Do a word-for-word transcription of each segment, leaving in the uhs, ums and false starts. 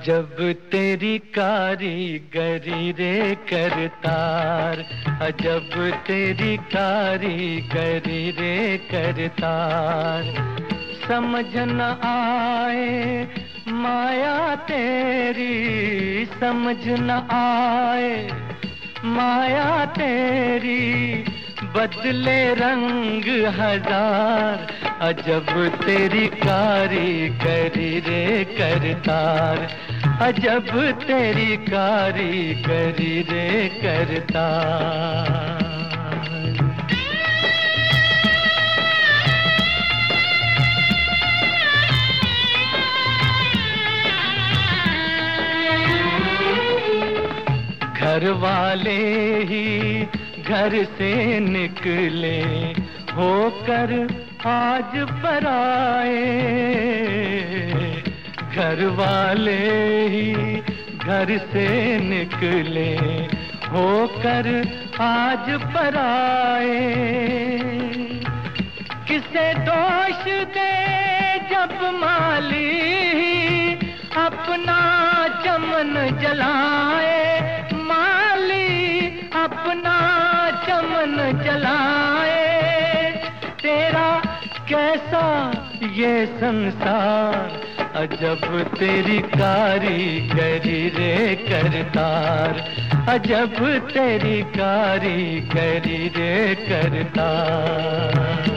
अजब तेरी कारीगरी रे करतार, अजब तेरी कारीगरी रे करतार। समझ न आए माया तेरी, समझ न आए माया तेरी, बदले रंग हजार। अजब तेरी कारीगरी रे करतार, अजब तेरी कारीगरी रे करतार। घर वाले ही घर से निकले होकर आज पराए, घर वाले ही घर से निकले होकर आज पराए। किसे दोष दे जब माली अपना चमन जलाए, माली अपना चमन जलाए। तेरा कैसा ये संसार, अजब तेरी कारीगरी रे करतार, अजब तेरी कारीगरी रे करतार।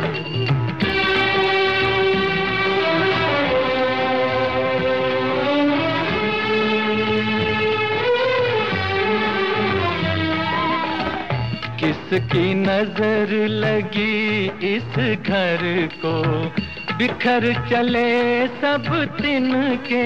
किसकी नजर लगी इस घर को, बिखर चले सब तिनके।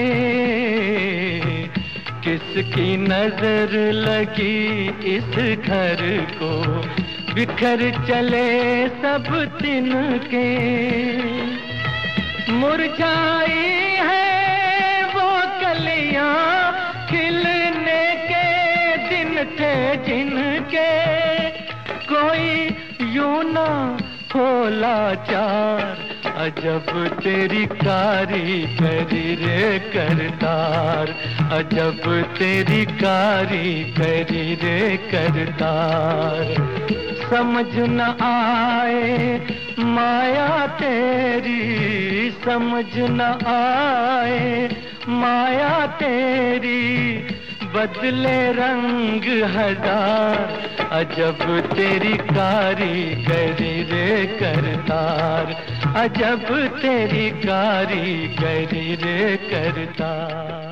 किसकी नजर लगी इस घर को, बिखर चले सब तिनके। मुरझाई है वो कलियां, खिलने के दिन थे जिनके। कोई यूं ना हो लाचार, अजब तेरी कारीगरी रे करतार, अजब तेरी कारीगरी रे करतार। समझ न आए माया तेरी, समझ न आए माया तेरी, बदले रंग हजार। अजब तेरी कारीगरी रे करतार, अजब तेरी कारीगरी रे करतार।